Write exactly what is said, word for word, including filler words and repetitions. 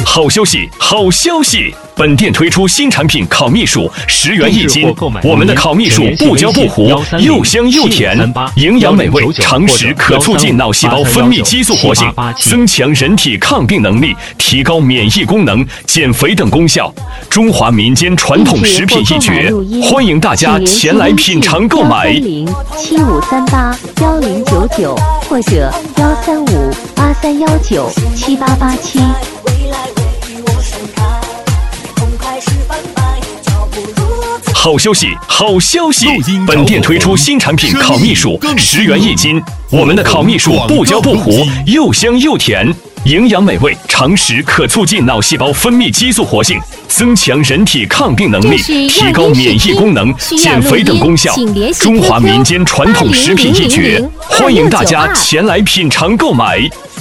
好消息，好消息！本店推出新产品烤蜜薯，十元一斤。我们的烤蜜薯不焦不糊，又香又甜，营养美味，常食可促进脑细胞分泌激素活性，增强人体抗病能力，提高免疫功能，减肥等功效。中华民间传统食品一绝，欢迎大家前来品尝购买。 零七五三八幺零九九或者幺三五八三幺九七八八七。 好消息，好消息！本店推出新产品烤蜜薯，十元一斤。我们的烤蜜薯不焦不糊，又香又甜，营养美味，常食可促进脑细胞分泌激素活性，增强人体抗病能力，提高免疫功能，减肥等功效。中华民间传统食品一绝，欢迎大家前来品尝购买。